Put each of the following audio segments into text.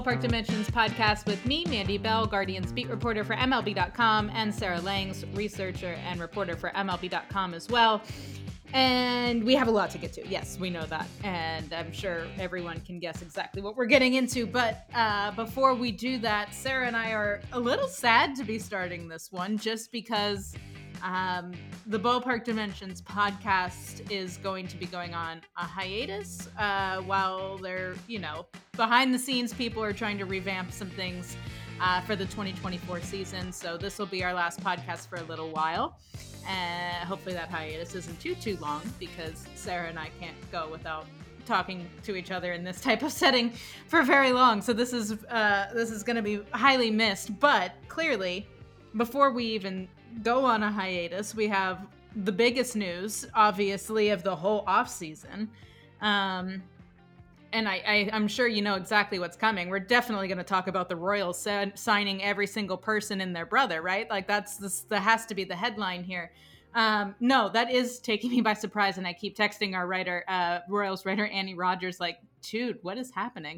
Ballpark Dimensions podcast with me, Mandy Bell, Guardians beat reporter for MLB.com, and Sarah Langs, researcher and reporter for MLB.com as well. And we have a lot to get to. Yes, we know that. And I'm sure everyone can guess exactly what we're getting into. But before we do that, Sarah and I are a little sad to be starting this one just because the Ballpark Dimensions podcast is going to be going on a hiatus while they're, behind the scenes, people are trying to revamp some things for the 2024 season. So this will be our last podcast for a little while. Hopefully that hiatus isn't too long because Sarah and I can't go without talking to each other in this type of setting for very long. So this is going to be highly missed. But clearly, before we even go on a hiatus, we have the biggest news, obviously, of the whole off season. And I'm sure you know exactly what's coming. We're definitely going to talk about the Royals signing every single person and their brother, right? Like that has to be the headline here. No, that is taking me by surprise. And I keep texting our writer, Royals writer, Annie Rogers, like, dude, what is happening?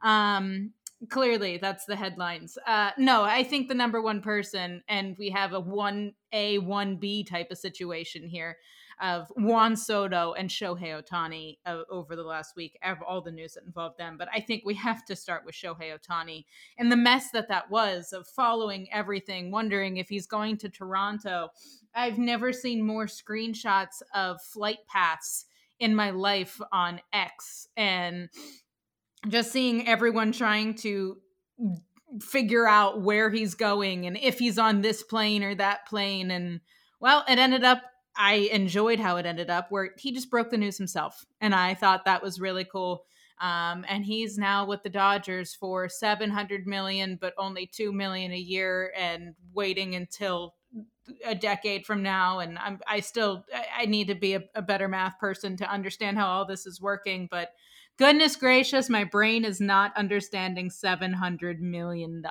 Clearly, that's the headlines. No, I think the number one person, and we have a 1A, 1B type of situation here of Juan Soto and Shohei Ohtani over the last week, all the news that involved them. But I think we have to start with Shohei Ohtani and the mess that was of following everything, wondering if he's going to Toronto. I've never seen more screenshots of flight paths in my life on X, and just seeing everyone trying to figure out where he's going and if he's on this plane or that plane. And well, it ended up, I enjoyed how it ended up, where he just broke the news himself. And I thought that was really cool. And he's now with the Dodgers for $700 million, but only $2 million a year, and waiting until a decade from now. And I need to be a better math person to understand how all this is working. But goodness gracious, my brain is not understanding $700 million.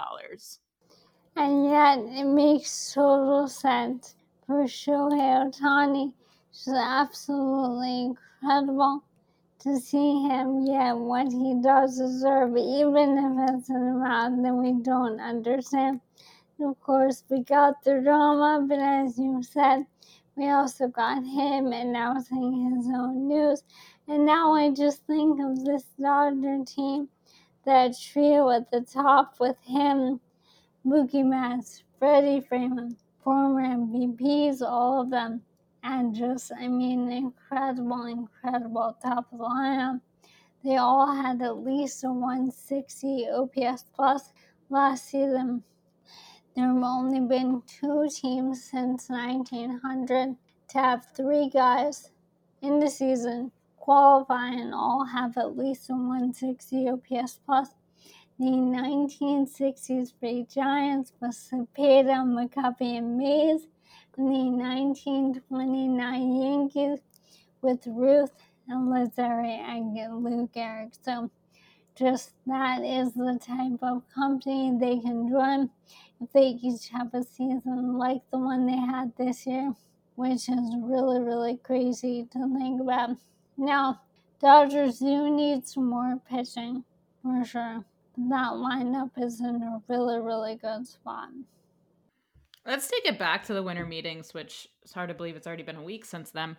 And yet it makes total sense for Shohei Ohtani. It's absolutely incredible to see him get what he does deserve, even if it's an amount that we don't understand. And of course, we got the drama, but as you said, we also got him announcing his own news. And now I just think of this Dodger team, that trio at the top with him, Mookie Betts, Freddie Freeman, former MVPs, all of them. And just, incredible top of the lineup. They all had at least a 160 OPS plus last season. There have only been 2 teams since 1900 to have 3 guys in the season qualify and all have at least a 160 OPS plus. The 1960s for the Giants was Cepeda, McCuffey, and Mays, and the 1929 Yankees with Ruth and Lazare and Lou Gehrig. So just that is the type of company they can join if they each have a season like the one they had this year, which is really, really crazy to think about. Now, Dodgers do need some more pitching, for sure. That lineup is in a really, really good spot. Let's take it back to the winter meetings, which it's hard to believe it's already been a week since then.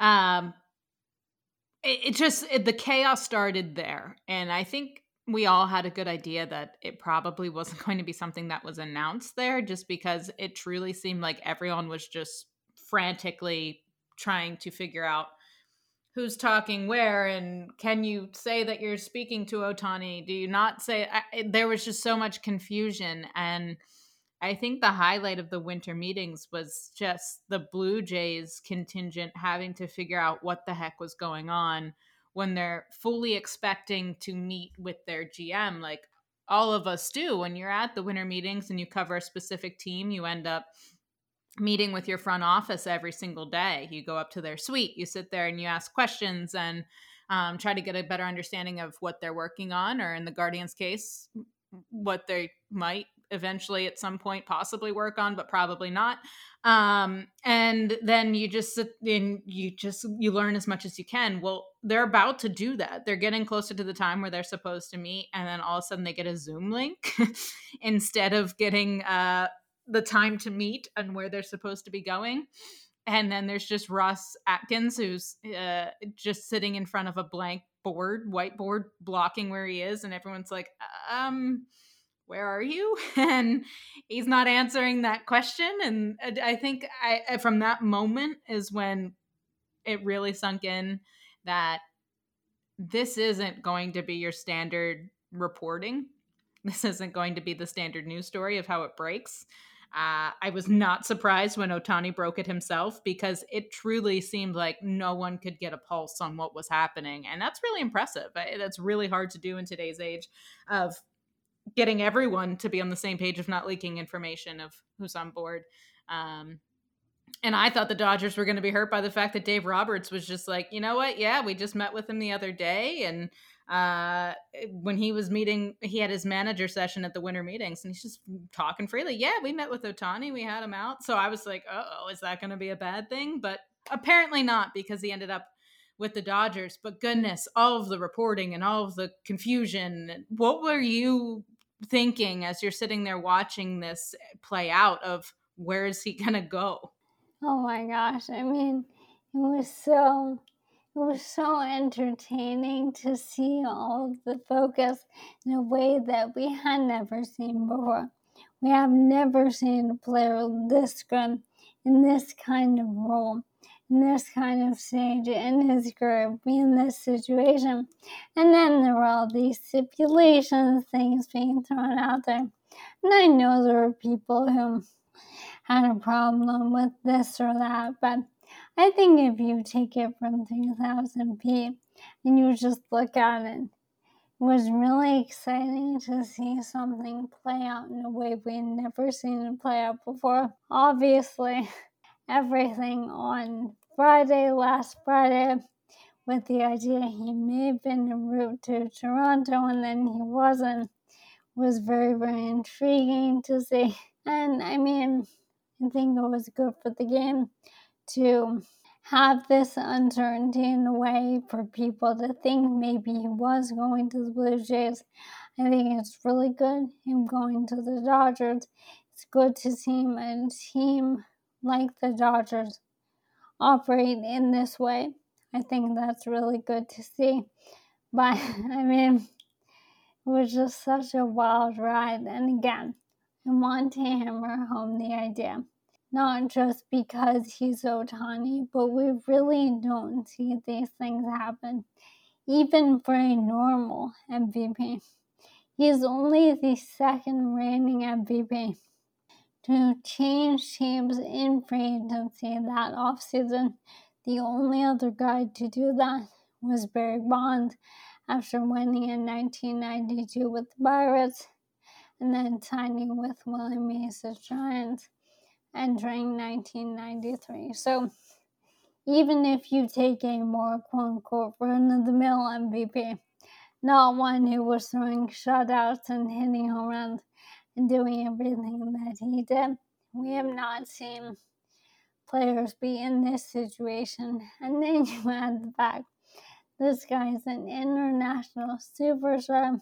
The chaos started there. And I think we all had a good idea that it probably wasn't going to be something that was announced there, just because it truly seemed like everyone was just frantically trying to figure out who's talking where, and can you say that you're speaking to Ohtani? Do you not say? There was just so much confusion. And I think the highlight of the winter meetings was just the Blue Jays contingent having to figure out what the heck was going on when they're fully expecting to meet with their GM. Like all of us do, when you're at the winter meetings and you cover a specific team, you end up meeting with your front office every single day. You go up to their suite, you sit there and you ask questions and try to get a better understanding of what they're working on, or in the Guardians case, what they might eventually at some point possibly work on, but probably not. And then you just sit and you learn as much as you can. Well, they're about to do that. They're getting closer to the time where they're supposed to meet, and then all of a sudden they get a Zoom link instead of getting the time to meet and where they're supposed to be going. And then there's just Ross Atkins, who's just sitting in front of a blank whiteboard, blocking where he is, and everyone's like, where are you? And he's not answering that question. And I think from that moment is when it really sunk in that this isn't going to be your standard reporting. This isn't going to be the standard news story of how it breaks. I was not surprised when Ohtani broke it himself, because it truly seemed like no one could get a pulse on what was happening. And that's really impressive. That's really hard to do in today's age of getting everyone to be on the same page, of not leaking information of who's on board. And I thought the Dodgers were going to be hurt by the fact that Dave Roberts was just like, you know what? Yeah, we just met with him the other day. And when he was meeting, he had his manager session at the winter meetings, and he's just talking freely. Yeah, we met with Ohtani. We had him out. So I was like, oh, is that going to be a bad thing? But apparently not, because he ended up with the Dodgers. But goodness, all of the reporting and all of the confusion. What were you thinking as you're sitting there watching this play out of where is he going to go? Oh my gosh. I mean, it was so entertaining to see all of the focus in a way that we had never seen before. We have never seen a player this good in this kind of role, in this kind of stage in his career, be in this situation. And then there were all these stipulations, things being thrown out there. And I know there were people who had a problem with this or that, but I think if you take it from 3000 feet and you just look at it, it was really exciting to see something play out in a way we'd never seen it play out before. Obviously, everything on last Friday, with the idea he may have been en route to Toronto and then he wasn't, was very, very intriguing to see. And I mean, I think it was good for the game to have this uncertainty in a way for people to think maybe he was going to the Blue Jays. I think it's really good him going to the Dodgers. It's good to see a team like the Dodgers operate in this way. I think that's really good to see. But I mean, it was just such a wild ride. And again, I want to hammer home the idea, not just because he's Ohtani, but we really don't see these things happen, even for a normal MVP. He is only the second reigning MVP to change teams in free agency that offseason. The only other guy to do that was Barry Bonds after winning in 1992 with the Pirates and then signing with Willie Mays' Giants entering 1993. So even if you take a more quote-unquote run-of-the-mill MVP, not one who was throwing shutouts and hitting home runs and doing everything that he did, we have not seen players be in this situation. And then you add the fact this guy is an international superstar.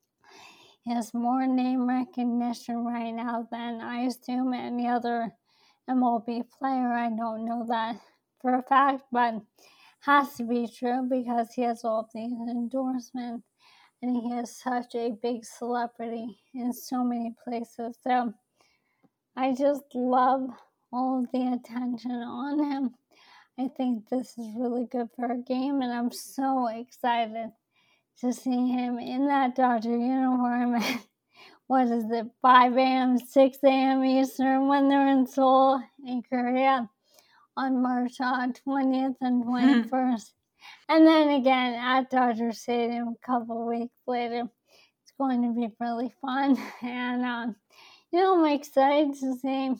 He has more name recognition right now than I assume any other MLB player. I don't know that for a fact, but has to be true because he has all these endorsements and he is such a big celebrity in so many places. So I just love all of the attention on him. I think this is really good for our game, and I'm so excited to see him in that Dodger uniform at, what is it, 5 a.m., 6 a.m. Eastern when they're in Seoul in Korea on March 20th and 21st. And then again at Dodger Stadium a couple of weeks later. It's going to be really fun. And, I'm excited to see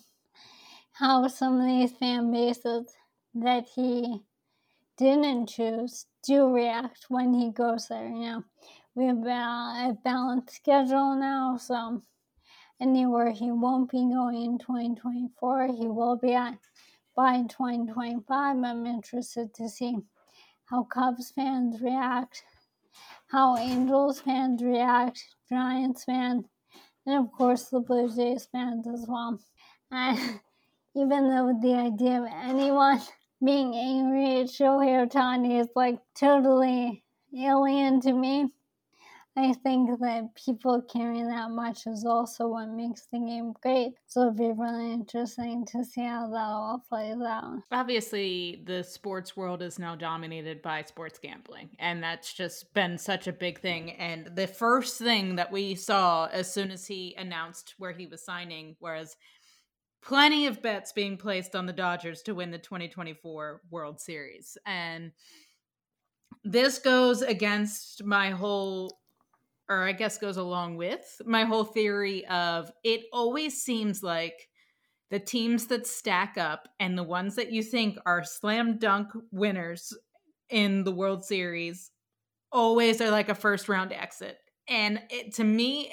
how some of these fan bases that he didn't choose do react when he goes there. We have a balanced schedule now, so anywhere he won't be going in 2024, he will be at by 2025. I'm interested to see how Cubs fans react, how Angels fans react, Giants fans, and of course the Blue Jays fans as well. And even though the idea of anyone being angry at Shohei Ohtani is like totally alien to me, I think that people caring that much is also what makes the game great. So it'll be really interesting to see how that all plays out. Obviously, the sports world is now dominated by sports gambling, and that's just been such a big thing. And the first thing that we saw as soon as he announced where he was signing was plenty of bets being placed on the Dodgers to win the 2024 World Series. And this goes against my whole, or I guess goes along with my whole theory of it always seems like the teams that stack up and the ones that you think are slam dunk winners in the World Series always are like a first round exit. And to me,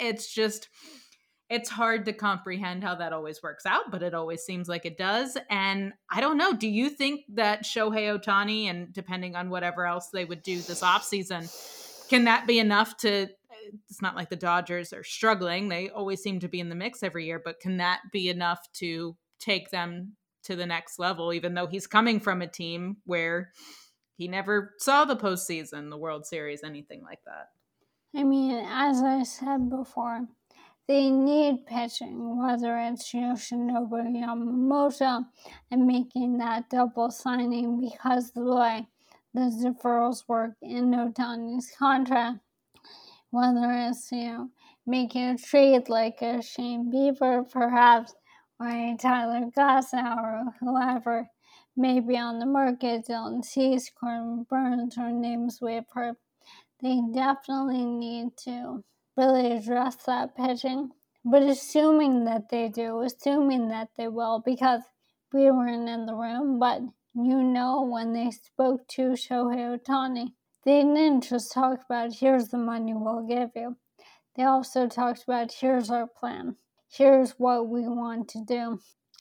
it's hard to comprehend how that always works out, but it always seems like it does. And I don't know. Do you think that Shohei Ohtani, and depending on whatever else they would do this offseason, can that be enough to? It's not like the Dodgers are struggling. They always seem to be in the mix every year, but can that be enough to take them to the next level, even though he's coming from a team where he never saw the postseason, the World Series, anything like that? I mean, as I said before, they need pitching, whether it's Yoshinobu Yamamoto and making that double signing because of the way the deferrals work in Ohtani's contract, whether it's, making a trade like a Shane Bieber perhaps, or a Tyler Glasnow or whoever may be on the market, Dylan Cease, Corbin Burns, or names we've heard. They definitely need to really address that pitching. But assuming that they do, assuming that they will, because we weren't in the room, but when they spoke to Shohei Ohtani, they didn't just talk about, here's the money we'll give you. They also talked about, here's our plan. Here's what we want to do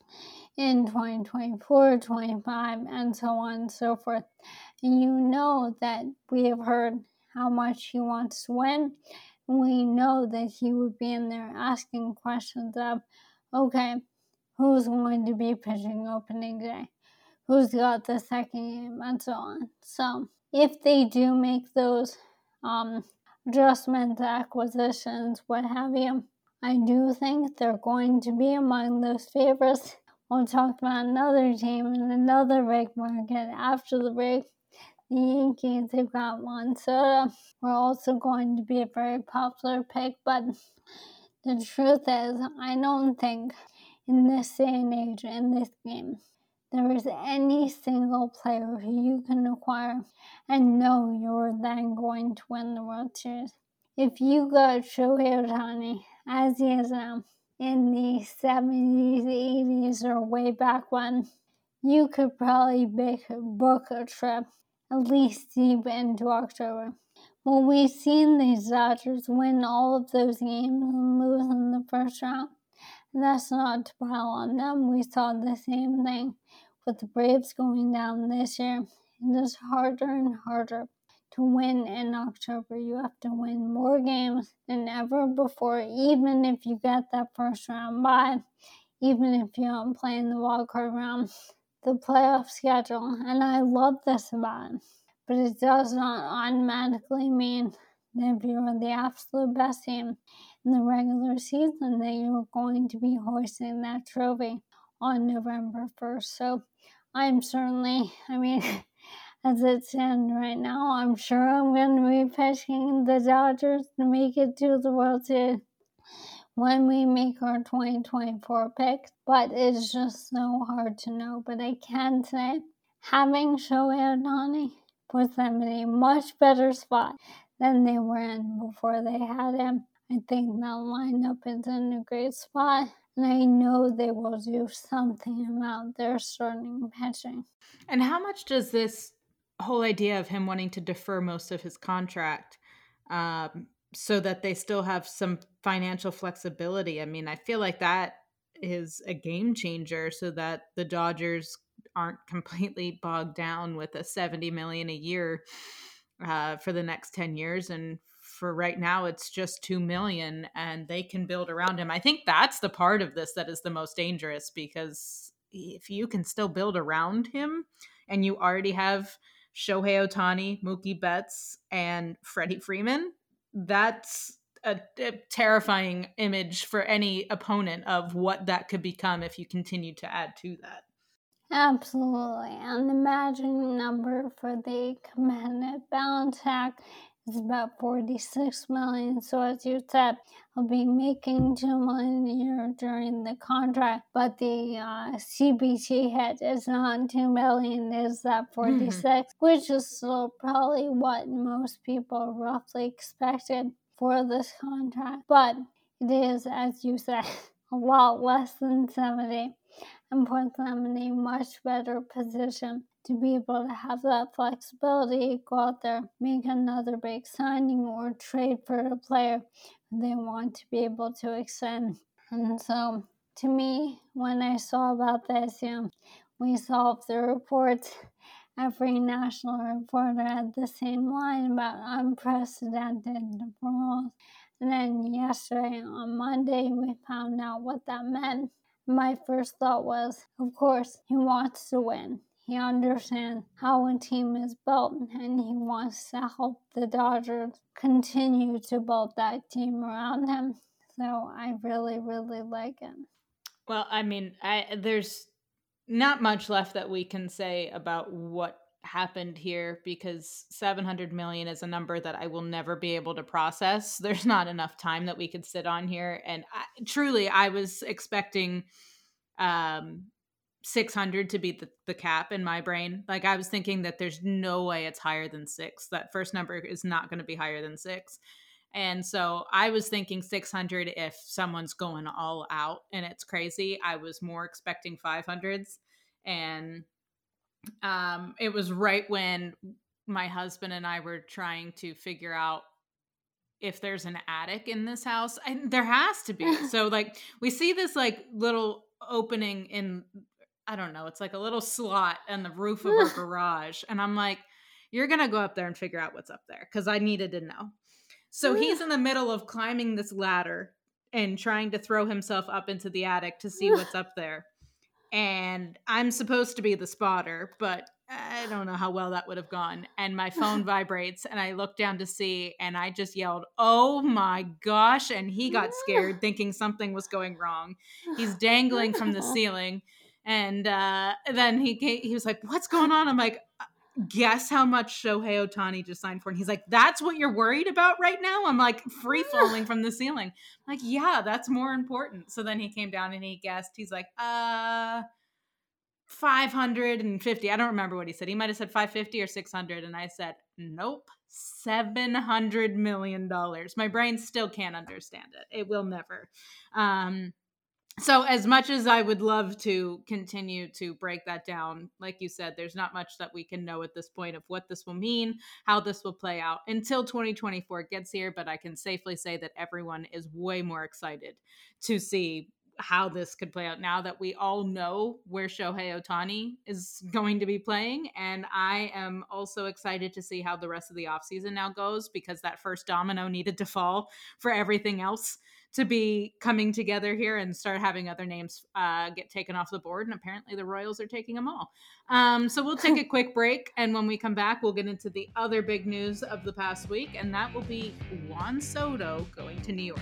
in 2024, 25, and so on and so forth. And that we have heard how much he wants to win. And we know that he would be in there asking questions of, okay, who's going to be pitching opening day? Who's got the second game? And so on. So if they do make those adjustments, acquisitions, what have you, I do think they're going to be among those favorites. We'll talk about another team in another big market after the break. The Yankees, they've got Juan Soto. We're also going to be a very popular pick, but the truth is, I don't think in this day and age, in this game, there is any single player who you can acquire and know you're then going to win the World Series. If you got Shohei Ohtani, as he is now, in the 70s, 80s, or way back when, you could probably book a trip at least deep into October. Well, we've seen these Dodgers win all of those games and lose in the first round. And that's not to pile on them. We saw the same thing with the Braves going down this year. It is harder and harder to win in October. You have to win more games than ever before, even if you get that first round bye, even if you don't play in the wildcard round, the playoff schedule. And I love this about it. But it does not automatically mean that if you're the absolute best team in the regular season, that you're going to be hoisting that trophy on November 1st. So I'm certainly, as it stands right now, I'm sure I'm going to be pitching the Dodgers to make it to the World Series when we make our 2024 pick, but it's just so hard to know. But I can say, having Shohei Ohtani puts them in a much better spot than they were in before they had him. I think that lineup is in a great spot, and I know they will do something about their starting pitching. And how much does this whole idea of him wanting to defer most of his contract so that they still have some financial flexibility. I mean, I feel like that is a game changer so that the Dodgers aren't completely bogged down with a 70 million a year for the next 10 years. And for right now, it's just 2 million and they can build around him. I think that's the part of this that is the most dangerous, because if you can still build around him and you already have Shohei Ohtani, Mookie Betts, and Freddie Freeman, that's a terrifying image for any opponent of what that could become if you continue to add to that. Absolutely. And the magic number for the competitive balance act is about 46 million. So as you said, he'll be making 2 million a year during the contract, but the CBT hit is not 2 million, is that 46, which is still probably what most people roughly expected for this contract. But it is, as you said, a lot less than 70. And puts them in a much better position to be able to have that flexibility, go out there, make another big signing, or trade for a player they want to be able to extend. And so, to me, when I saw about this, we saw the reports. Every national reporter had the same line about unprecedented deferrals. And then yesterday, on Monday, we found out what that meant. My first thought was, of course, he wants to win. He understands how a team is built, and he wants to help the Dodgers continue to build that team around him. So I really, really like it. Well, I mean, there's not much left that we can say about what happened here, because 700 million is a number that I will never be able to process. There's not enough time that we could sit on here. And I was expecting 600 to be the cap in my brain. Like, I was thinking that there's no way it's higher than 6. That first number is not going to be higher than 6. And so I was thinking 600 if someone's going all out and it's crazy. I was more expecting 500s. And it was right when my husband and I were trying to figure out if there's an attic in this house. And there has to be. So, like, we see this like little opening in, I don't know, it's like a little slot in the roof of our garage. And I'm like, you're going to go up there and figure out what's up there, because I needed to know. So he's in the middle of climbing this ladder and trying to throw himself up into the attic to see what's up there. And I'm supposed to be the spotter, but I don't know how well that would have gone. And my phone vibrates and I look down to see, and I just yelled, "Oh my gosh." And he got scared thinking something was going wrong. He's dangling from the ceiling. And then he was like, "What's going on?" I'm like, "Guess how much Shohei Ohtani just signed for?" And he's like, "That's what you're worried about right now?" I'm like, free falling from the ceiling. I'm like, yeah, that's more important. So then he came down and he guessed. He's like, 550. I don't remember what he said. He might have said 550 or 600. And I said, nope, $700 million. My brain still can't understand it. It will never. So as much as I would love to continue to break that down, like you said, there's not much that we can know at this point of what this will mean, how this will play out until 2024 gets here. But I can safely say that everyone is way more excited to see how this could play out now that we all know where Shohei Ohtani is going to be playing. And I am also excited to see how the rest of the offseason now goes, because that first domino needed to fall for everything else to be coming together here and start having other names get taken off the board. And apparently the Royals are taking them all. So we'll take a quick break. And when we come back, we'll get into the other big news of the past week. And that will be Juan Soto going to New York.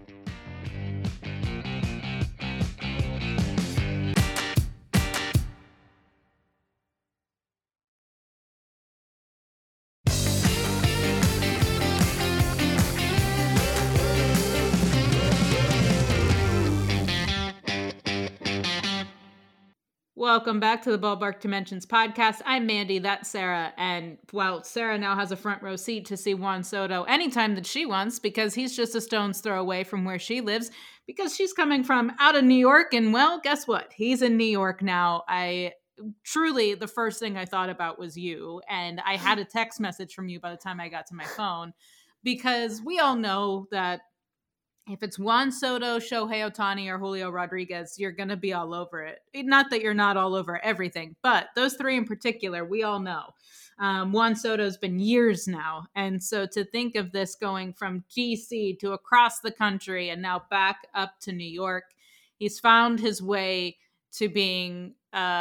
Welcome back to the Ballpark Dimensions podcast. I'm Mandy, that's Sarah, and well, Sarah now has a front row seat to see Juan Soto anytime that she wants, because he's just a stone's throw away from where she lives, because she's coming from out of New York, and well, guess what? He's in New York now. Truly, the first thing I thought about was you, and I had a text message from you by the time I got to my phone, because we all know that if it's Juan Soto, Shohei Ohtani, or Julio Rodriguez, you're going to be all over it. Not that you're not all over everything, but those three in particular, we all know. Juan Soto's been years now. And so to think of this going from DC to across the country and now back up to New York, he's found his way to being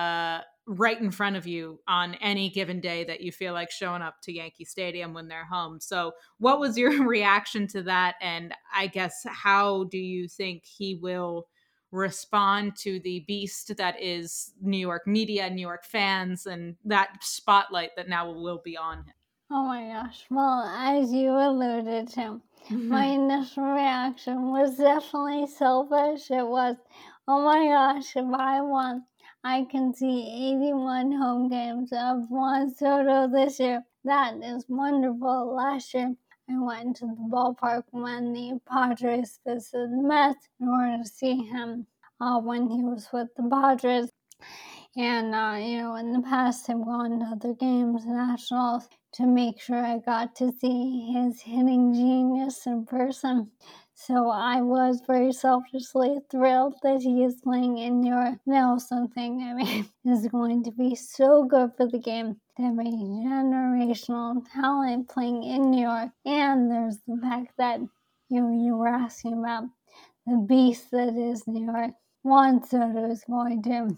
right in front of you on any given day that you feel like showing up to Yankee Stadium when they're home. So what was your reaction to that? And I guess, how do you think he will respond to the beast that is New York media, New York fans, and that spotlight that now will be on him? Oh my gosh. Well, as you alluded to, my initial reaction was definitely selfish. It was, oh my gosh, if I won, I can see 81 home games of Juan Soto this year. That is wonderful. Last year, I went to the ballpark when the Padres visited the Mets in order to see him when he was with the Padres. And, in the past, I've gone to other games, Nationals, to make sure I got to see his hitting genius in person. So I was very selfishly thrilled that he is playing in New York. Now something, is going to be so good for the game. They have a generational talent playing in New York. And there's the fact that, you were asking about the beast that is New York. Juan Soto is going to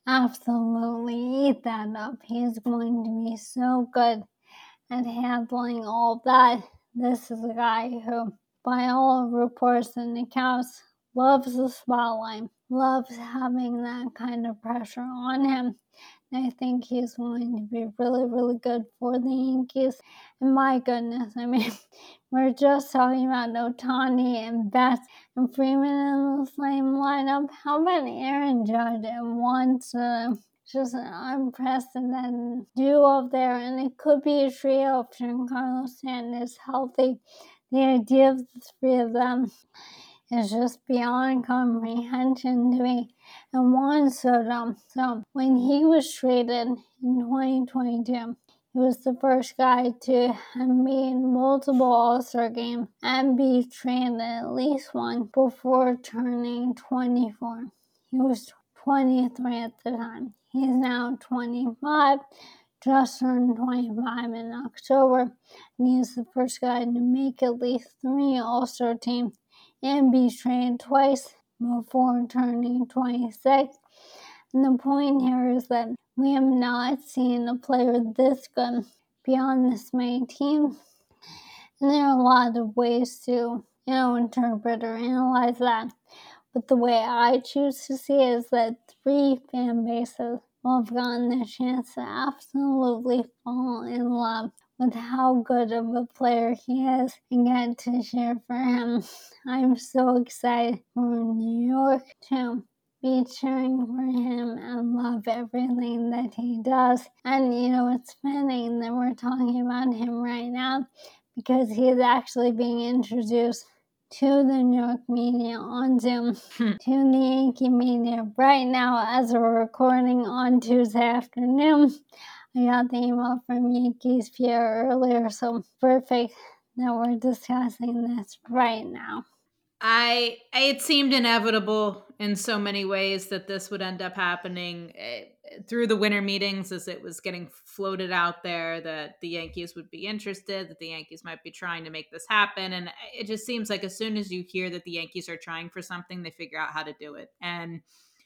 absolutely eat that up. He is going to be so good at handling all that. This is a guy who, by all reports and accounts, loves the spotlight, loves having that kind of pressure on him. And I think he's going to be really, really good for the Yankees. And my goodness, we're just talking about Ohtani and Betts and Freeman in the same lineup. How about Aaron Judge and Juan Soto? Just an unprecedented duo there, and it could be a trio if Giancarlo Stanton is healthy. The idea of the three of them is just beyond comprehension to me. And Juan Soto, so when he was traded in 2022, he was the first guy to be in multiple All-Star games and be traded at least one before turning 24. He was 23 at the time. He's now 25, just turned 25 in October, and he's the first guy to make at least 3 All-Star teams and be traded twice before turning 26. And the point here is that we have not seen a player this good beyond this many teams. And there are a lot of ways to, interpret or analyze that. But the way I choose to see it is that 3 fan bases will have gotten the chance to absolutely fall in love with how good of a player he is and get to cheer for him. I'm so excited for New York to be cheering for him and love everything that he does. And, it's fitting that we're talking about him right now because he is actually being introduced to the New York media on Zoom, to the Yankee media right now as we're recording on Tuesday afternoon. I got the email from Yankees Pierre earlier, so perfect that we're discussing this right now. It seemed inevitable in so many ways that this would end up happening through the winter meetings, as it was getting floated out there that the Yankees would be interested, that the Yankees might be trying to make this happen. And it just seems like as soon as you hear that the Yankees are trying for something, they figure out how to do it. And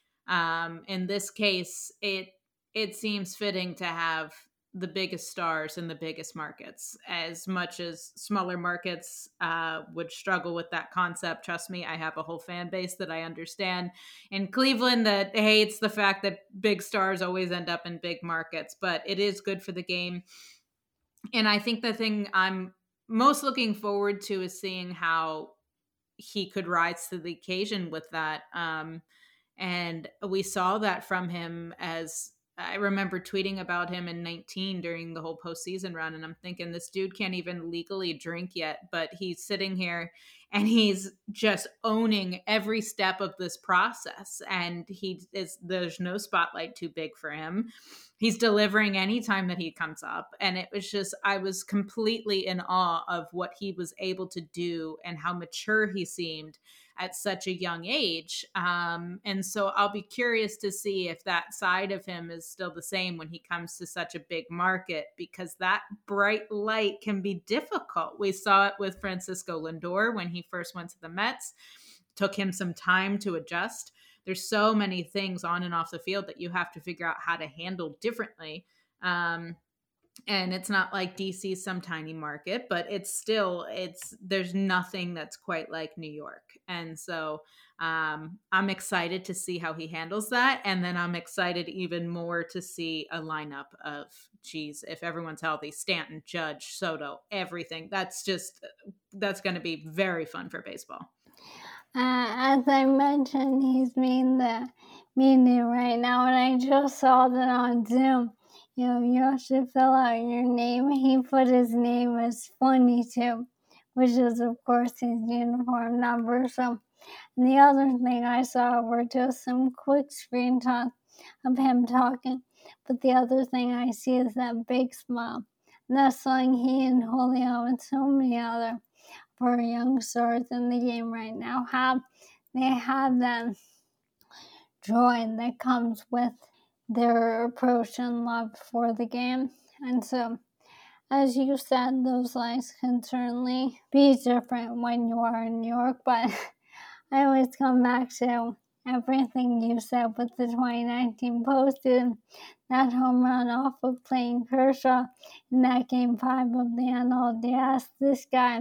in this case, it seems fitting to have the biggest stars in the biggest markets. As much as smaller markets would struggle with that concept, trust me, I have a whole fan base that I understand in Cleveland that hates the fact that big stars always end up in big markets, but it is good for the game. And I think the thing I'm most looking forward to is seeing how he could rise to the occasion with that. And we saw that from him as I remember tweeting about him in 19 during the whole postseason run, and I'm thinking this dude can't even legally drink yet, but he's sitting here and he's just owning every step of this process. And there's no spotlight too big for him. He's delivering anytime that he comes up. And it was just, I was completely in awe of what he was able to do and how mature he seemed at such a young age. And so I'll be curious to see if that side of him is still the same when he comes to such a big market, because that bright light can be difficult. We saw it with Francisco Lindor when he first went to the Mets. Took him some time to adjust. There's so many things on and off the field that you have to figure out how to handle differently. And it's not like DC's some tiny market, but there's nothing that's quite like New York. And so I'm excited to see how he handles that. And then I'm excited even more to see a lineup of, if everyone's healthy, Stanton, Judge, Soto, everything. That's going to be very fun for baseball. As I mentioned, he's in the meeting right now, and I just saw that on Zoom. You have to fill out your name. He put his name as 22, which is, of course, his uniform number. So, and the other thing I saw were just some quick screenshots of him talking. But the other thing I see is that big smile. And that's something he and Julio and so many other for young stars in the game right now they have that joy that comes with their approach and love for the game. And so, as you said, those lights can certainly be different when you are in New York, but I always come back to everything you said with the 2019 postseason, that home run off of Clayton Kershaw in that Game 5 of the NLDS. This guy,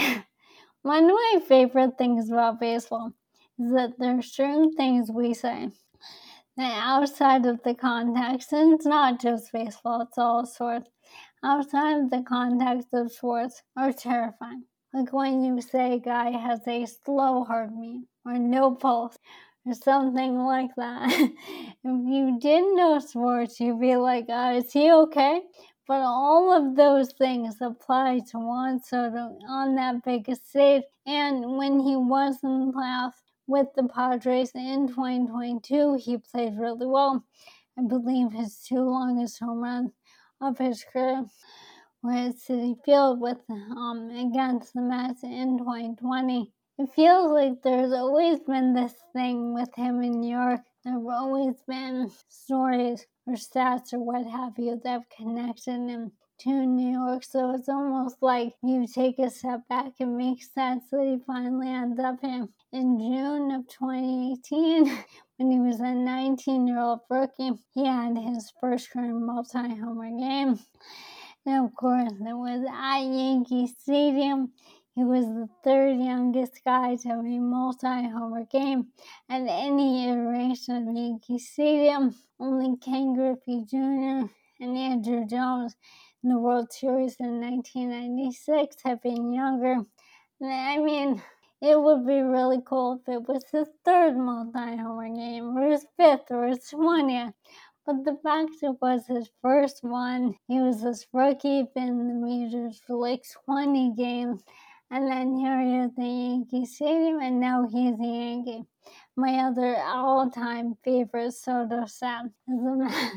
one of my favorite things about baseball is that there are certain things we say that outside of the context, and it's not just baseball, it's all sorts, outside of the context of sports are terrifying. Like when you say a guy has a slow heartbeat or no pulse or something like that. If you didn't know sports, you'd be like, is he okay? But all of those things apply to Juan Soto on that biggest stage. And when he was in the playoffs with the Padres in 2022, he played really well. I believe his 2 longest home runs of his career were at Citi Field with against the Mets in 2020. It feels like there's always been this thing with him in New York. There have always been stories or stats or what have you that have connected him to New York. So it's almost like you take a step back, it makes sense that he finally ends up here. In June of 2018, when he was a 19-year-old rookie, he had his first career multi-homer game. And of course, it was at Yankee Stadium. He was the 3rd youngest guy to have a multi-homer game at any iteration of Yankee Stadium. Only Ken Griffey Jr. and Andrew Jones in the World Series in 1996 have been younger. I mean, it would be really cool if it was his 3rd multi-homer game, or his 5th, or his 20th. But the fact it was his first one, he was this rookie, been in the majors for like 20 games, and then here he is at the Yankee Stadium, and now he's a Yankee. My other all-time favorite Soto stat is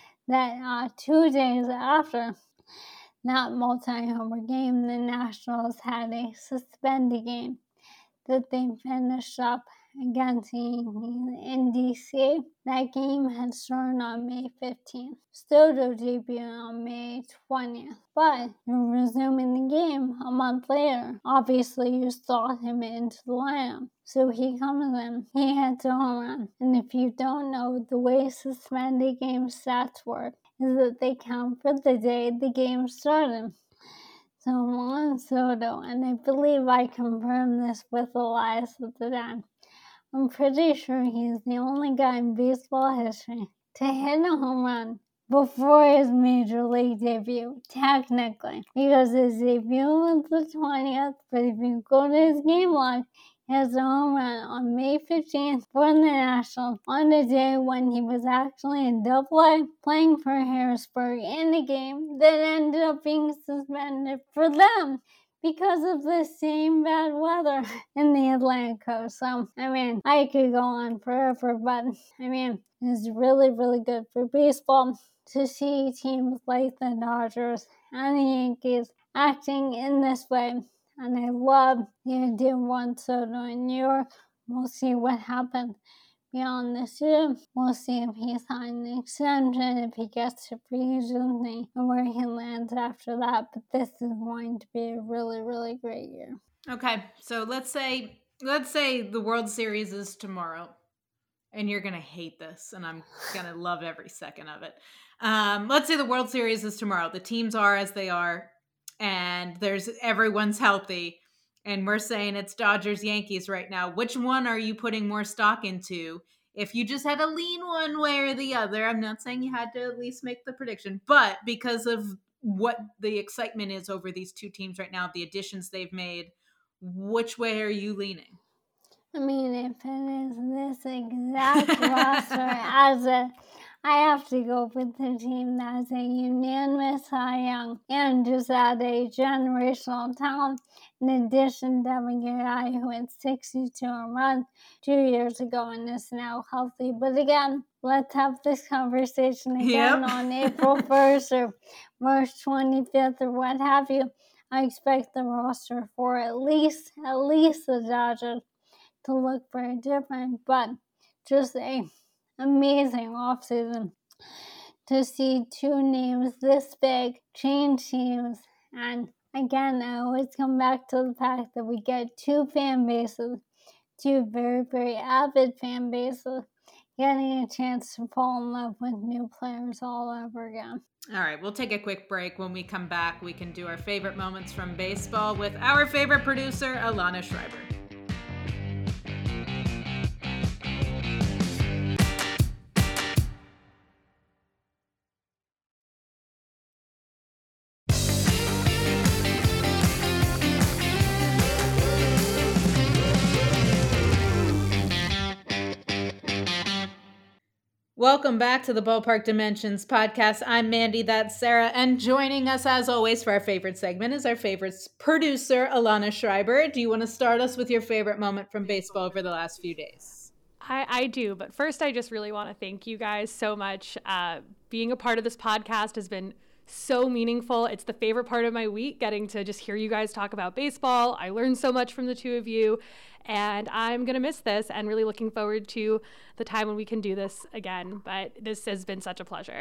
that 2 days after that multi-homer game, the Nationals had a suspended game that they finished up against the Yankees in DC. That game had started on May 15th. Soto debuted on May 20th. But resuming the game a month later, obviously you slot him into the lineup. So he comes in, he hits a home run. And if you don't know, the way suspended game stats work is that they count for the day the game started. So Juan Soto, and I believe I confirmed this with Elias at the time, I'm pretty sure he's the only guy in baseball history to hit a home run before his major league debut, technically, because his debut was the 20th, but if you go to his game log, his home run on May 15th for the Nationals on the day when he was actually in Double-A playing for Harrisburg in a game that ended up being suspended for them because of the same bad weather in the Atlantic coast. So, I could go on forever, but, it's really, really good for baseball to see teams like the Dodgers and the Yankees acting in this way. And I love the idea of Juan Soto in New York. We'll see what happens beyond this year. We'll see if he signs an extension, if he gets to free agency, and where he lands after that. But this is going to be a really, really great year. Okay, so let's say the World Series is tomorrow, and you're gonna hate this, and I'm gonna love every second of it. Let's say the World Series is tomorrow. The teams are as they are, and everyone's healthy, and we're saying it's Dodgers Yankees right now. Which one are you putting more stock into? If you just had to lean one way or the other, I'm not saying you had to at least make the prediction, but because of what the excitement is over these two teams right now, the additions they've made, which way are you leaning? If it is this exact roster I have to go with the team that has a unanimous Cy Young and just add a generational talent. In addition, Devin Guy, who had 62 home runs 2 years ago and is now healthy. But again, let's have this conversation again on April 1st or March 25th or what have you. I expect the roster for at least the Dodgers to look very different, but just a amazing offseason to see two names this big change teams. And again, I always come back to the fact that we get two fan bases, two very, very avid fan bases, getting a chance to fall in love with new players all over again. All right, we'll take a quick break. When we come back, we can do our favorite moments from baseball with our favorite producer, Alana Schreiber. Welcome back to the Ballpark Dimensions podcast. I'm Mandy, that's Sarah, and joining us as always for our favorite segment is our favorite producer, Alana Schreiber. Do you want to start us with your favorite moment from baseball over the last few days? I do, but first I just really want to thank you guys so much. Being a part of this podcast has been so meaningful. It's the favorite part of my week, getting to just hear you guys talk about baseball. I learned so much from the two of you, and I'm going to miss this and really looking forward to the time when we can do this again. But this has been such a pleasure.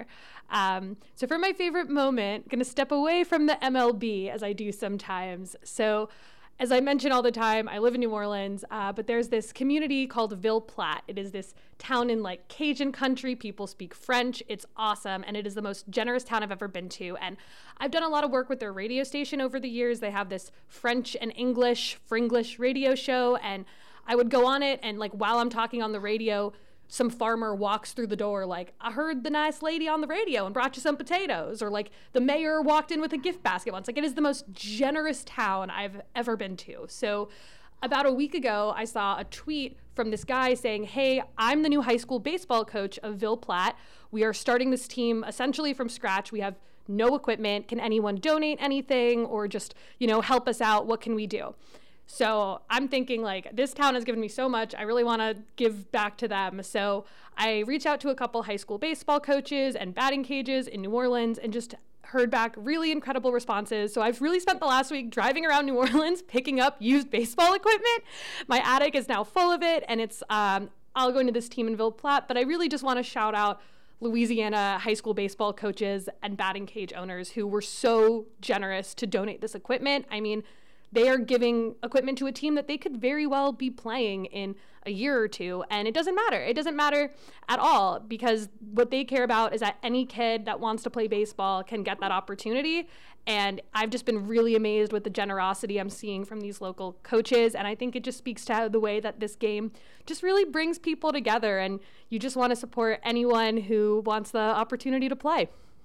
So for my favorite moment, I'm going to step away from the MLB as I do sometimes. So as I mention all the time, I live in New Orleans, but there's this community called Ville Platte. It is this town in like Cajun country. People speak French. It's awesome, and it is the most generous town I've ever been to. And I've done a lot of work with their radio station over the years. They have this French and English, Fringlish radio show, and I would go on it, and like while I'm talking on the radio, some farmer walks through the door like, I heard the nice lady on the radio and brought you some potatoes, or like the mayor walked in with a gift basket once. Like, it is the most generous town I've ever been to. So about a week ago, I saw a tweet from this guy saying, hey, I'm the new high school baseball coach of Ville Platte. We are starting this team essentially from scratch. We have no equipment. Can anyone donate anything or just, help us out? What can we do? So I'm thinking, like, this town has given me so much. I really want to give back to them. So I reached out to a couple high school baseball coaches and batting cages in New Orleans and just heard back really incredible responses. So I've really spent the last week driving around New Orleans, picking up used baseball equipment. My attic is now full of it, and it's I'll go into this team in Ville Platte, but I really just want to shout out Louisiana high school baseball coaches and batting cage owners who were so generous to donate this equipment. I mean, they are giving equipment to a team that they could very well be playing in a year or two, and it doesn't matter. It doesn't matter at all, because what they care about is that any kid that wants to play baseball can get that opportunity. And I've just been really amazed with the generosity I'm seeing from these local coaches, and I think it just speaks to the way that this game just really brings people together, and you just want to support anyone who wants the opportunity to play.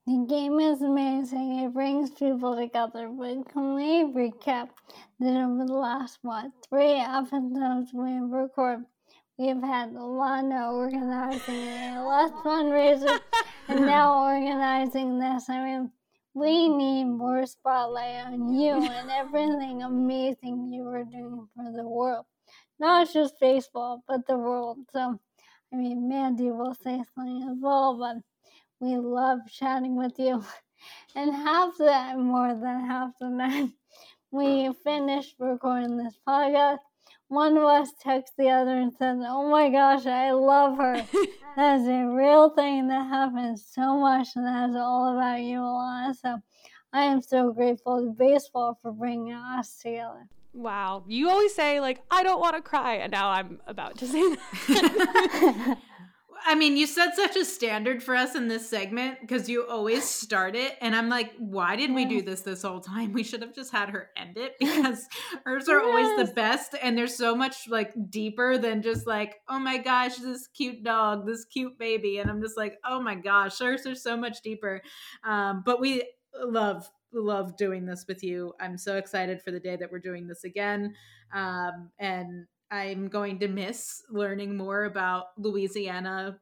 The game is amazing. It brings people together. But can we recap that over the last, 3 episodes we record? We've had a lot of organizing a lot of fundraisers and now organizing this. I mean, we need more spotlight on you and everything amazing you are doing for the world. Not just baseball, but the world. So, I mean, Mandy will say something as well, but we love chatting with you. And more than half the night, we finished recording this podcast. One of us texted the other and said, "Oh my gosh, I love her." That is a real thing that happens so much, and that is all about you, Alana. So I am so grateful to baseball for bringing us together. Wow. You always say, like, I don't want to cry, and now I'm about to say that. I mean, you set such a standard for us in this segment because you always start it. And I'm like, why did we do this whole time? We should have just had her end it because hers are always the best. And they're so much like deeper than just like, oh my gosh, this cute dog, this cute baby. And I'm just like, oh my gosh, hers are so much deeper. But we love doing this with you. I'm so excited for the day that we're doing this again. And I'm going to miss learning more about Louisiana,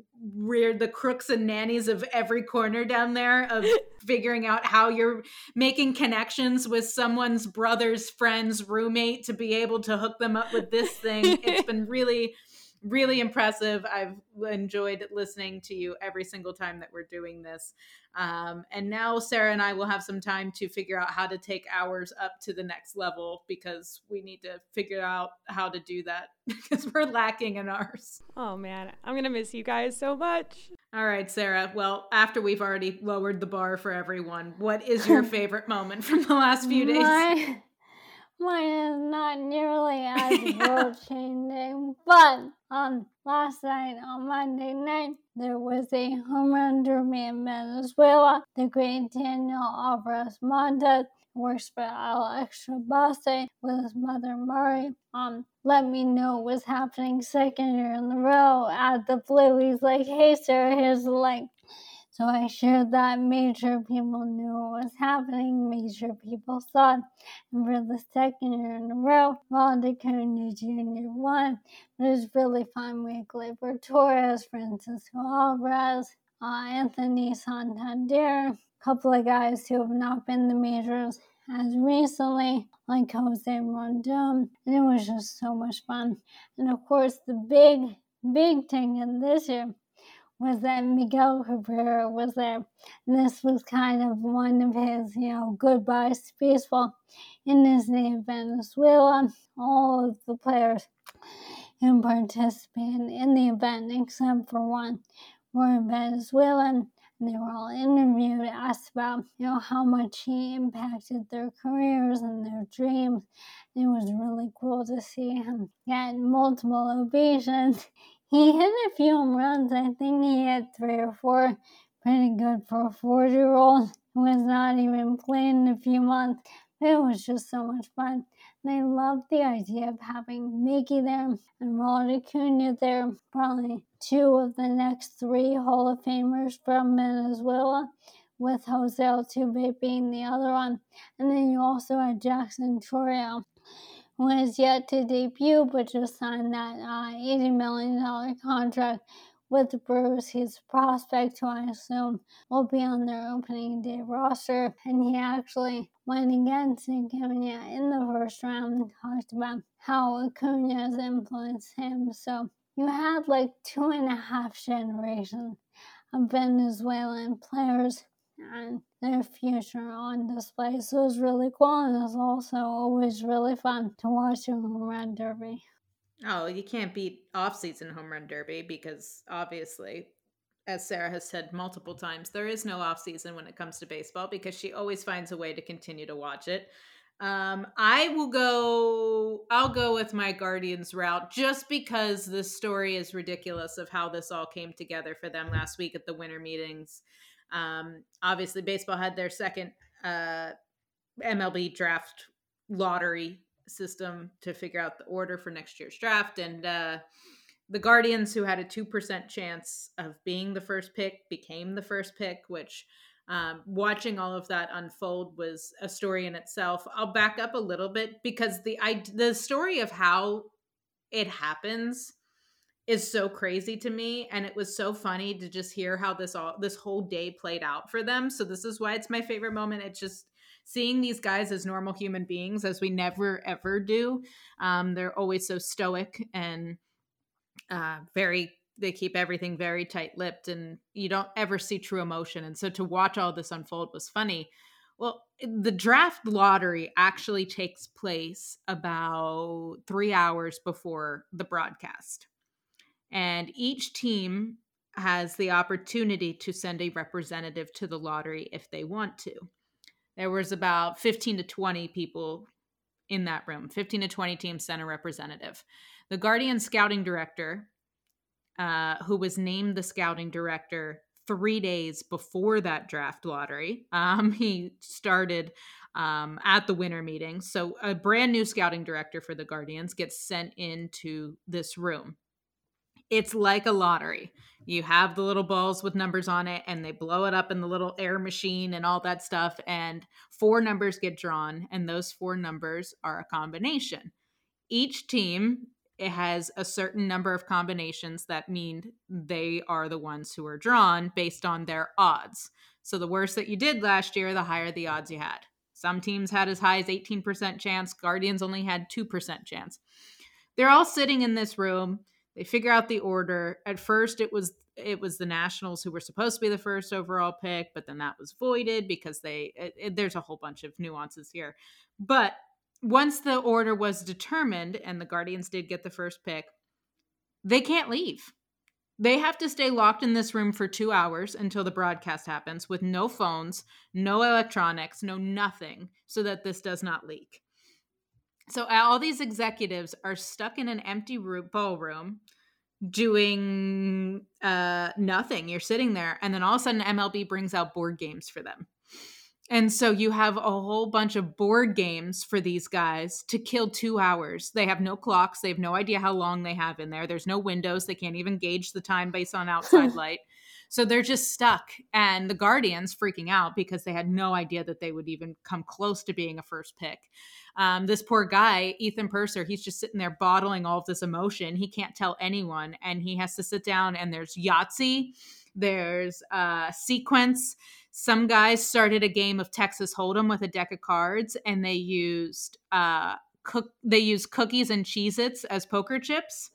the crooks and nannies of every corner down there, of figuring out how you're making connections with someone's brother's friend's roommate to be able to hook them up with this thing. It's been really, really impressive. I've enjoyed listening to you every single time that we're doing this. And now Sarah and I will have some time to figure out how to take ours up to the next level because we need to figure out how to do that because we're lacking in ours. Oh man, I'm going to miss you guys so much. All right, Sarah. Well, after we've already lowered the bar for everyone, what is your favorite moment from the last few days? Mine is not nearly as world-changing, but last night on Monday night, there was a home run derby in Venezuela. The great Daniel Alvarez Montes works for Alex Shabase with his mother Murray. Let me know what's happening second year in a row at the Blue. He's like, "Hey Sarah, here's the link." So I shared that, made sure people knew what was happening, made sure people saw it. And for the second year in a row, Ronald Acuna Jr. won. It was really fun. We had Gleyber Torres, Francisco Alvarez, Anthony Santander, a couple of guys who have not been in the majors as recently, like Jose Rondon. And it was just so much fun. And of course, the big thing in this year was that Miguel Cabrera was there. And this was kind of one of his, goodbyes to baseball in his native Venezuela. All of the players who participated in the event, except for one, were Venezuelan. And they were all interviewed, asked about, how much he impacted their careers and their dreams. And it was really cool to see him get multiple ovations. He hit a few home runs. I think he hit 3 or 4. Pretty good for a 4-year-old who was not even playing in a few months. It was just so much fun. And I love the idea of having Mickey there and Ronald Acuna there. Probably 2 of the next 3 Hall of Famers from Venezuela, with Jose Altuve being the other one. And then you also had Jackson Chourio, who has yet to debut, but just signed that $80 million contract with the Brewers. He's a prospect who I assume will be on their opening day roster. And he actually went against Acuna in the first round and talked about how Acuna has influenced him. So you had like 2.5 generations of Venezuelan players and their future on display. So it was really cool, and it was also always really fun to watch a home run derby. Oh, you can't beat off-season home run derby because obviously, as Sarah has said multiple times, there is no off-season when it comes to baseball because she always finds a way to continue to watch it. I'll go with my Guardians route just because the story is ridiculous of how this all came together for them last week at the winter meetings. Obviously baseball had their second MLB draft lottery system to figure out the order for next year's draft, and the Guardians, who had a 2% chance of being the first pick, became the first pick, which Watching all of that unfold was a story in itself. I'll back up a little bit because the story of how it happens is so crazy to me, and it was so funny to just hear how this whole day played out for them. So this is why it's my favorite moment. It's just seeing these guys as normal human beings, as we never ever do. They're always so stoic and they keep everything very tight-lipped, and you don't ever see true emotion. And so to watch all this unfold was funny. Well, the draft lottery actually takes place about 3 hours before the broadcast. And each team has the opportunity to send a representative to the lottery if they want to. There was about 15 to 20 people in that room. 15 to 20 teams sent a representative. The Guardian scouting director, who was named the scouting director 3 days before that draft lottery, he started at the winter meeting. So a brand new scouting director for the Guardians gets sent into this room. It's like a lottery. You have the little balls with numbers on it, and they blow it up in the little air machine and all that stuff. And 4 numbers get drawn, and those 4 numbers are a combination. Each team, it has a certain number of combinations that mean they are the ones who are drawn based on their odds. So the worse that you did last year, the higher the odds you had. Some teams had as high as 18% chance. Guardians only had 2% chance. They're all sitting in this room. They figure out the order. At first, it was the Nationals who were supposed to be the first overall pick, but then that was voided because there's a whole bunch of nuances here. But once the order was determined and the Guardians did get the first pick, they can't leave. They have to stay locked in this room for 2 hours until the broadcast happens, with no phones, no electronics, no nothing, so that this does not leak. So all these executives are stuck in an empty ballroom doing nothing. You're sitting there, and then all of a sudden MLB brings out board games for them. And so you have a whole bunch of board games for these guys to kill 2 hours. They have no clocks. They have no idea how long they have in there. There's no windows. They can't even gauge the time based on outside light. So they're just stuck. And the Guardians freaking out because they had no idea that they would even come close to being a first pick. This poor guy, Ethan Purser, he's just sitting there bottling all of this emotion. He can't tell anyone. And he has to sit down, and there's Yahtzee. There's Sequence. Some guys started a game of Texas Hold'em with a deck of cards, and they used cookies and Cheez-Its as poker chips.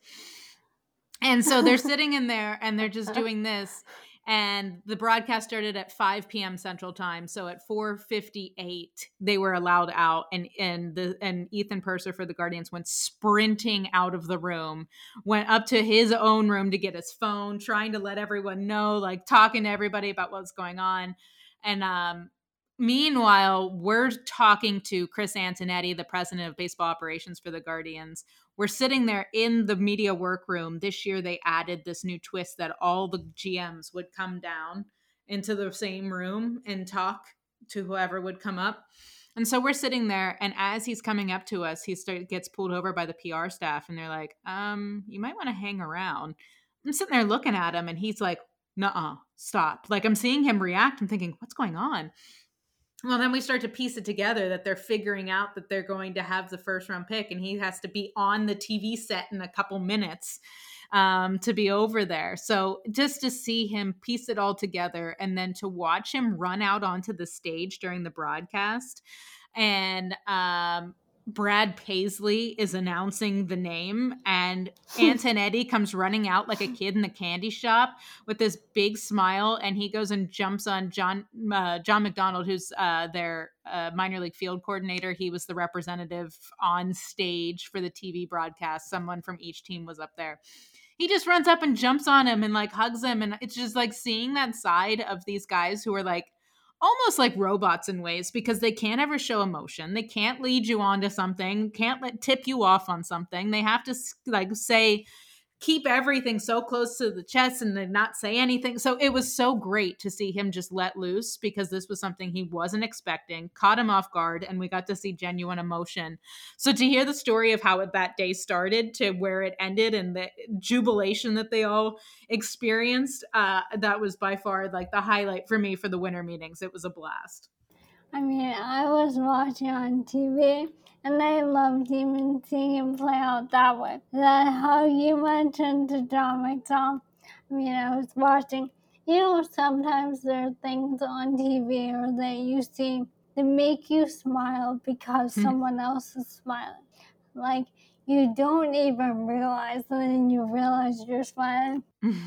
And so they're sitting in there, and they're just doing this. And the broadcast started at 5 p.m. Central Time. So at 4:58, they were allowed out, and Ethan Purser for the Guardians went sprinting out of the room, went up to his own room to get his phone, trying to let everyone know, like talking to everybody about what's going on. And meanwhile, we're talking to Chris Antonetti, the president of baseball operations for the Guardians. We're sitting there in the media workroom. This year, they added this new twist that all the GMs would come down into the same room and talk to whoever would come up. And so we're sitting there, and as he's coming up to us, gets pulled over by the PR staff, and they're like, you might want to hang around. I'm sitting there looking at him, and he's like, nuh-uh, stop. Like, I'm seeing him react. I'm thinking, what's going on? Well, then we start to piece it together that they're figuring out that they're going to have the first round pick, and he has to be on the TV set in a couple minutes to be over there. So just to see him piece it all together, and then to watch him run out onto the stage during the broadcast, and Brad Paisley is announcing the name, and Antonetti comes running out like a kid in the candy shop with this big smile, and he goes and jumps on John McDonald, who's their minor league field coordinator. He was the representative on stage for the TV broadcast. Someone from each team was up there. He just runs up and jumps on him and like hugs him, and it's just like seeing that side of these guys who are like almost like robots in ways, because they can't ever show emotion. They can't lead you on to something, can't tip you off on something. They have to like say keep everything so close to the chest and then not say anything. So it was so great to see him just let loose, because this was something he wasn't expecting, caught him off guard, and we got to see genuine emotion. So to hear the story of how that day started to where it ended and the jubilation that they all experienced, that was by far like the highlight for me for the winter meetings. It was a blast. I mean, I was watching on TV, and I loved even seeing him play out that way. That how you mentioned to John McDonald. I mean, I was watching, sometimes there are things on TV or that you see that make you smile because someone else is smiling. Like, you don't even realize, and then you realize you're smiling.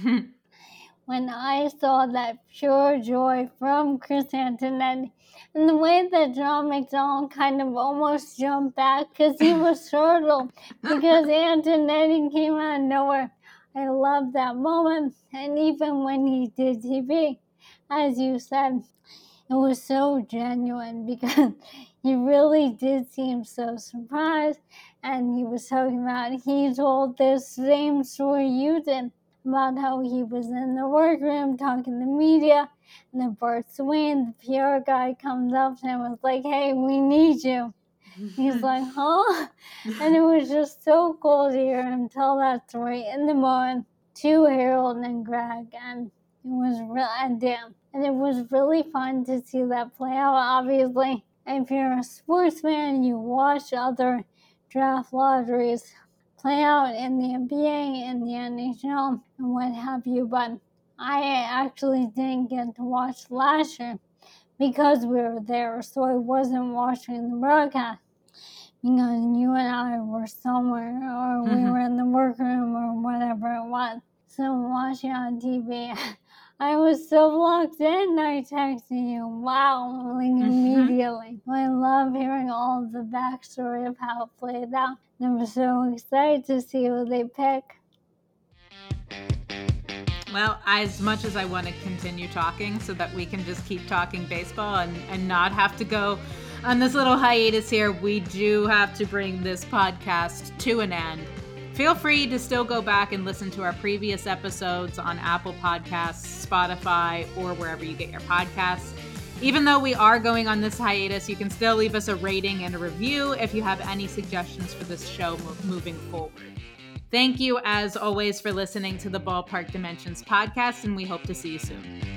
When I saw that pure joy from Chris Antonetti, and the way that John McDonald kind of almost jumped back because he was startled because Antonetti came out of nowhere. I love that moment. And even when he did TV, as you said, it was so genuine because he really did seem so surprised. And he was talking about, he told this same story you did, about how he was in the workroom talking to media, and then Bart Swain, the PR guy, comes up to him and was like, "Hey, we need you." He's like, "Huh?" And it was just so cool to hear him tell that story in the moment to Harold and Greg, and it was it was really fun to see that play out. Obviously, if you're a sports fan, you watch other draft lotteries play out in the NBA and the NHL and what have you, but I actually didn't get to watch last year because we were there, so I wasn't watching the broadcast because you and I were somewhere, or we were in the workroom or whatever it was. So watching on TV, I was so locked in, I texted you, wow, like immediately. I love hearing all of the backstory of how it played out. I'm so excited to see who they pick. Well, as much as I want to continue talking so that we can just keep talking baseball and not have to go on this little hiatus here, we do have to bring this podcast to an end. Feel free to still go back and listen to our previous episodes on Apple Podcasts, Spotify, or wherever you get your podcasts. Even though we are going on this hiatus, you can still leave us a rating and a review if you have any suggestions for this show moving forward. Thank you, as always, for listening to the Ballpark Dimensions podcast, and we hope to see you soon.